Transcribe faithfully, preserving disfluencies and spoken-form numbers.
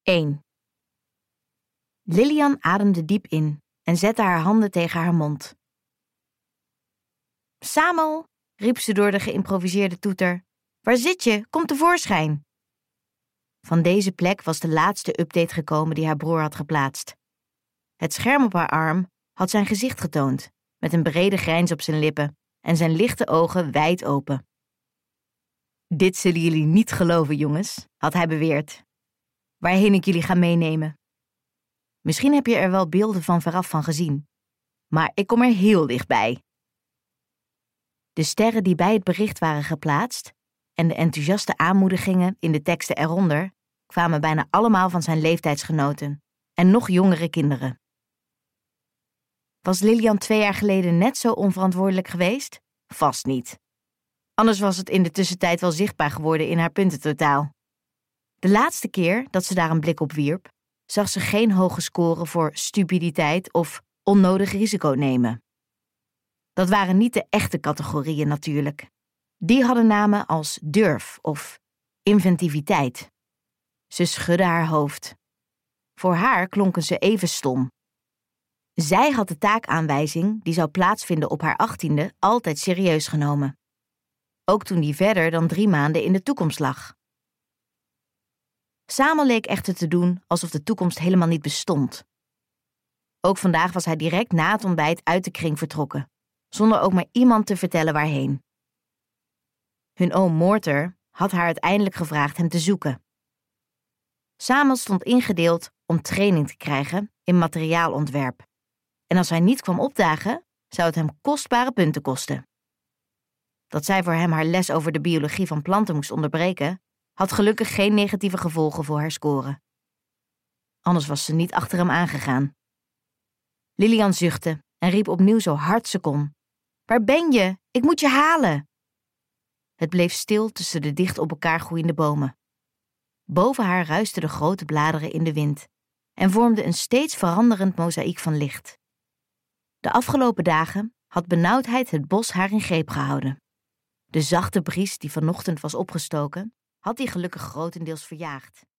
één. Lilian ademde diep in en zette haar handen tegen haar mond. Samuel, riep ze door de geïmproviseerde toeter. Waar zit je? Kom tevoorschijn. Van deze plek was de laatste update gekomen die haar broer had geplaatst. Het scherm op haar arm had zijn gezicht getoond, met een brede grijns op zijn lippen en zijn lichte ogen wijd open. Dit zullen jullie niet geloven, jongens, had hij beweerd. Waarheen ik jullie ga meenemen. Misschien heb je er wel beelden van veraf van gezien, maar ik kom er heel dichtbij. De sterren die bij het bericht waren geplaatst en de enthousiaste aanmoedigingen in de teksten eronder kwamen bijna allemaal van zijn leeftijdsgenoten en nog jongere kinderen. Was Lilian twee jaar geleden net zo onverantwoordelijk geweest? Vast niet. Anders was het in de tussentijd wel zichtbaar geworden in haar puntentotaal. De laatste keer dat ze daar een blik op wierp, zag ze geen hoge score voor stupiditeit of onnodig risico nemen. Dat waren niet de echte categorieën natuurlijk. Die hadden namen als durf of inventiviteit. Ze schudde haar hoofd. Voor haar klonken ze even stom. Zij had de taakaanwijzing die zou plaatsvinden op haar achttiende altijd serieus genomen. Ook toen die verder dan drie maanden in de toekomst lag. Samuel leek echter te doen alsof de toekomst helemaal niet bestond. Ook vandaag was hij direct na het ontbijt uit de kring vertrokken, zonder ook maar iemand te vertellen waarheen. Hun oom Morter had haar uiteindelijk gevraagd hem te zoeken. Samuel stond ingedeeld om training te krijgen in materiaalontwerp. En als hij niet kwam opdagen, zou het hem kostbare punten kosten. Dat zij voor hem haar les over de biologie van planten moest onderbreken, had gelukkig geen negatieve gevolgen voor haar score. Anders was ze niet achter hem aangegaan. Lilian zuchtte en riep opnieuw zo hard ze kon. Waar ben je? Ik moet je halen! Het bleef stil tussen de dicht op elkaar groeiende bomen. Boven haar ruisten de grote bladeren in de wind en vormden een steeds veranderend mozaïek van licht. De afgelopen dagen had benauwdheid het bos haar in greep gehouden. De zachte bries die vanochtend was opgestoken, had die gelukkig grotendeels verjaagd.